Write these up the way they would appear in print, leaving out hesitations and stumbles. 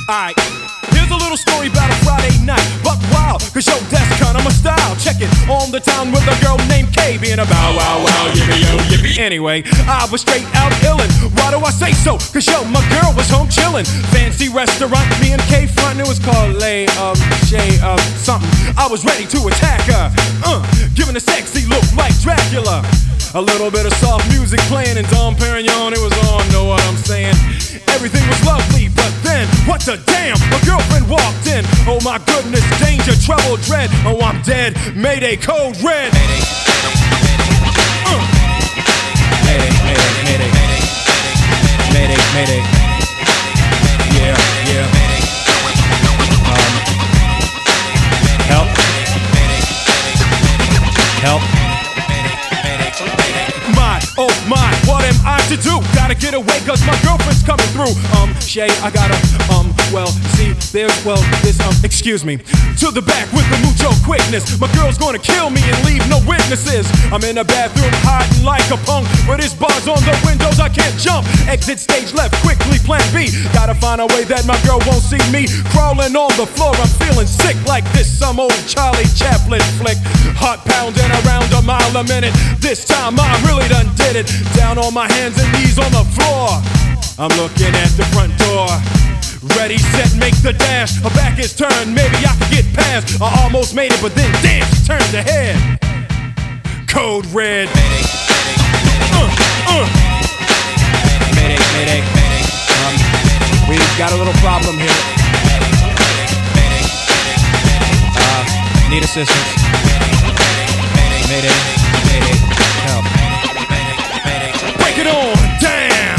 Alright, here's a little story about a Friday night. Buck wild, cause yo, that's kinda my style. Checking on the town with a girl named Kay, being a bow wow wow, yippee yo, yippee. Anyway, I was straight out illin'. Why do I say so? Cause yo, my girl was home chillin'. Fancy restaurant, me and Kay front, it was called something. I was ready to attack her, giving a sexy look like Dracula. A little bit of soft music playing and Dom Perignon, it was on, know what I'm saying? Everything was lovely, but then, what the damn? My girlfriend walked in. Oh my goodness, danger, trouble, dread. Oh, I'm dead. Mayday, code red. Mayday, mayday, mayday, mayday, mayday. Yeah, yeah. Help. Help. Oh my, what am I to do? Gotta get away cause my girlfriend's coming through. Shay, I gotta, excuse me. To the back with the mucho quickness. My girl's gonna kill me and leave no witnesses. I'm in the bathroom hiding like a punk, but there's bars on the windows I can't jump. Exit stage left, quickly plan B. Gotta find a way that my girl won't see me. Crawling on the floor, I'm feeling sick like this some old Charlie Chaplin flick. Heart pounding around a mile a minute. This time I really done did it. Down on my hands and knees on the floor. I'm looking at the front door. Ready, set, make the dash. Her back is turned, maybe I can get past. I almost made it, but then damn, she turned her head. Code red. Mayday, mayday, mayday. We've got a little problem here. Need assistance. Mayday, mayday, help. Break it on down.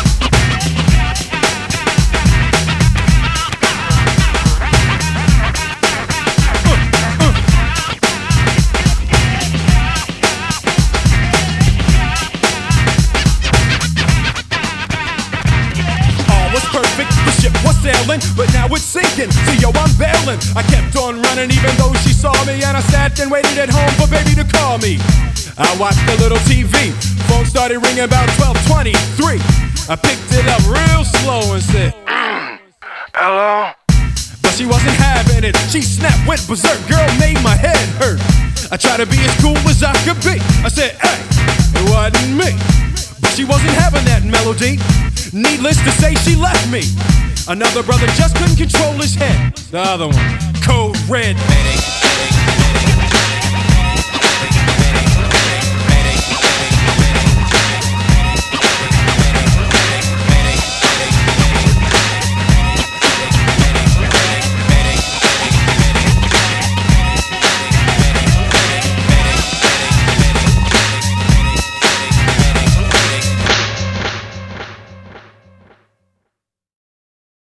All was perfect, the ship was sailing, but now it's sinking. So yo, I'm bailing. I kept on running even though she saw me, and I sat and waited at home for baby to call me. I watched a little TV. Phone started ringing about 12:23. I picked it up real slow and said, hello? But she wasn't having it. She snapped, went berserk. Girl made my head hurt. I tried to be as cool as I could be. I said, hey, it wasn't me. But she wasn't having that melody. Needless to say, she left me. Another brother just couldn't control his head. The other one, code red. Mayday.